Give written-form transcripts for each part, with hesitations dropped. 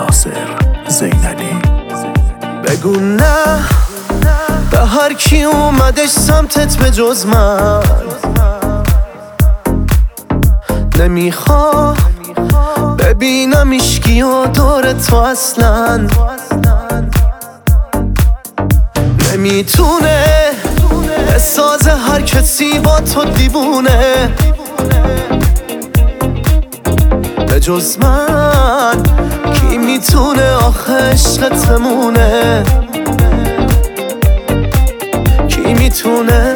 ناصر زینلی. بگو نه به هر کی اومدش سمتت به جز من، نمیخوام ببینم ایشکی و دور تو اصلا. نمیتونه بسازه هر کسی با تو دیوونه به جز من. کی میتونه آخه عشقت بمونه؟ کی میتونه؟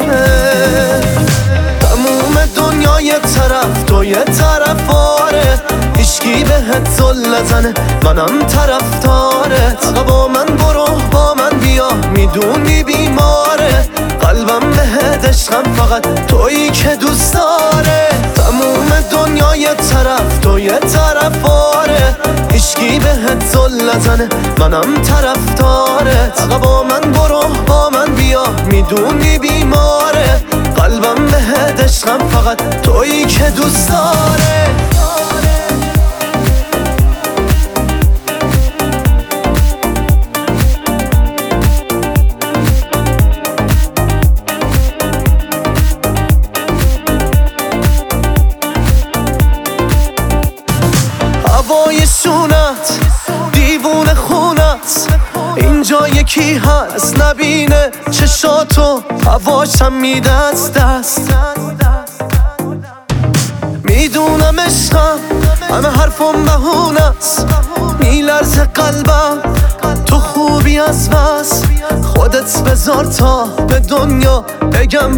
تموم دنیا یه طرف تو یه طرف، آره هیچکی بهت زل نزنه، منم طرفدارت. با من برو با من بیا، میدونی بیماره قلبم بهت، عشقم فقط تویی که دوست داره. تموم دنیا یه طرف تو یه طرف، آره هیچکی بهت زل نزنه، منم طرفدارت. با من برو با من بیا، میدونی بیماره قلبم بهت، عشقم فقط تویی که دوست داره. هوای شونت دیوونه خونت، اینجا یکی هست نبینه چشاتو، هواشم میده از دست. میدونم عشقم همه حرفم بهونست، میلرزه قلبم تو خوبی از بس. خودت بذار تا به دنیا بگم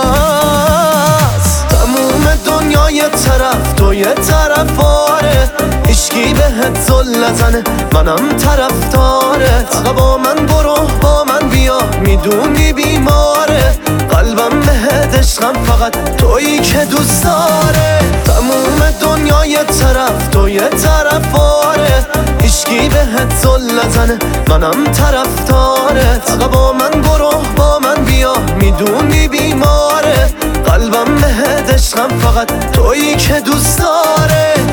پس. تموم دنیا یه طرف تو یه طرف، آره هیچکی بهت زل نزنه، منم طرفدارت. با من برو با من بیا، میدونی بیماره قلبم بهت، عشقم فقط تویی که دوست داره. تموم دنیا یه طرف تو یه طرف، آره هیچکی بهت زل نزنه، منم طرفدارت. با من برو با من بیا، میدونی بیماره قلبم بهت، عشقم فقط تویی که دوست داره.